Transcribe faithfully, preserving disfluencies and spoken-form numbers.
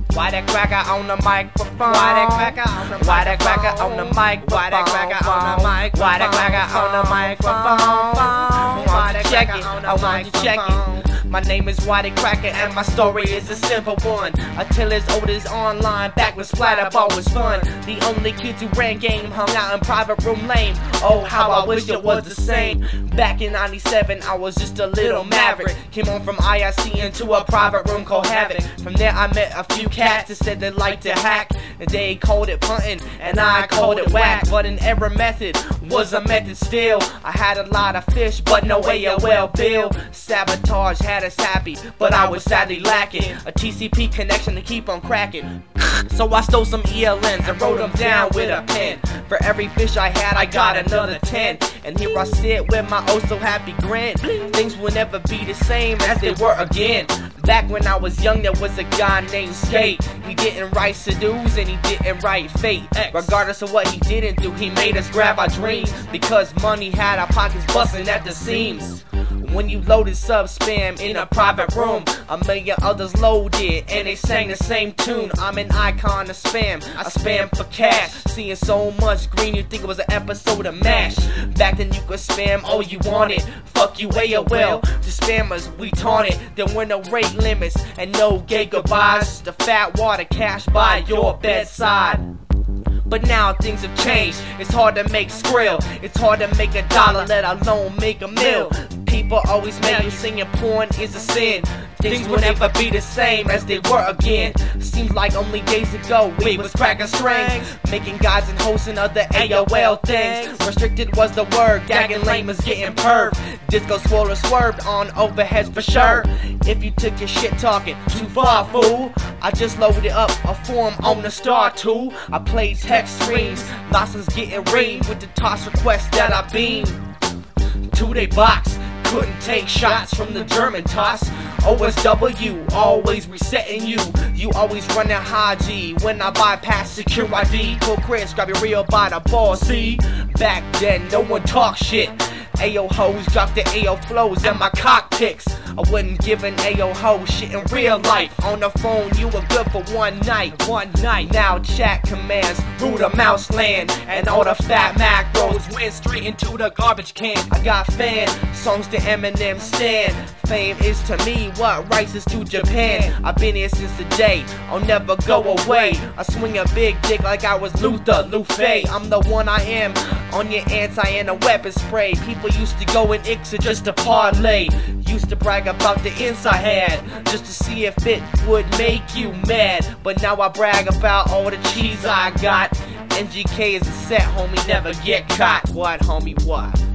Why that cracker on the microphone? Why that cracker on the microphone? Why that cracker on the microphone? Why that cracker on the microphone? Why that cracker on the microphone? I want to check it. I want to check it. My name is Waddy Cracker and my story is a simple one. A tale as old as online, back when splatterball was fun. The only kids who ran game hung out in private room lane. Oh, how I wish it was the same. Back in ninety-seven, I was just a little maverick. Came on from I I C into a private room called Havoc. From there I met a few cats that said they liked to hack. And they called it punting and I called it whack. But an error method was a method still. I had a lot of fish but no A O L bill. Sabotage had us happy, but I was sadly lacking a T C P connection to keep on cracking. So I stole some E L Ns and wrote them down with a pen. For every fish I had, I got another ten. And here I sit with my oh so happy grin. Things will never be the same as they were again. Back when I was young, there was a guy named Skate. He didn't write seduce and he didn't write fate. Regardless of what he didn't do, he made us grab our dreams. Because money had our pockets busting at the seams. When you loaded sub spam in a private room, a million others loaded and they sang the same tune. I'm an icon of spam, I spam for cash. Seeing so much green you think it was an episode of MASH. Back then you could spam all you wanted. Fuck you A O L, the spammers we taunted. There were no rate limits and no gay goodbyes. Just a fat water cash by your bedside. But now things have changed. It's hard to make skrill. It's hard to make a dollar, let alone make a meal. People always make you singing porn is a sin. Things will never be the same as they were again. Seems like only days ago we was cracking strings, making guides and hosting other A O L things. Restricted was the word, gagging lame was getting perved. Disco swirl or swerved on overheads for sure. If you took your shit talking too far, fool, I just loaded up a form on the Star tool. I played text streams, Lawson's getting reamed with the toss request that I beamed to they box. Couldn't take shots from the German toss. O S W, always resetting you. You always running high G when I bypass secure I D. Cool Chris, grab your reel by the ball, see? Back then, no one talk shit. A O hoes drop the A O flows and my cockpits. I wouldn't give an A O ho shit in real life. On the phone, you were good for one night. One night. Now chat commands rule the mouse land, and all the fat macros went straight into the garbage can. I got fan songs to Eminem stand. Fame is to me what rice is to Japan. I've been here since the day, I'll never go away. I swing a big dick like I was Luther, Luffy. I'm the one I am on your anti and a weapon spray. People used to go in Ixer just to parlay. Used to brag about the ins I had just to see if it would make you mad. But now I brag about all the cheese I got. N G K is a set, homie, never get caught. What, homie, what?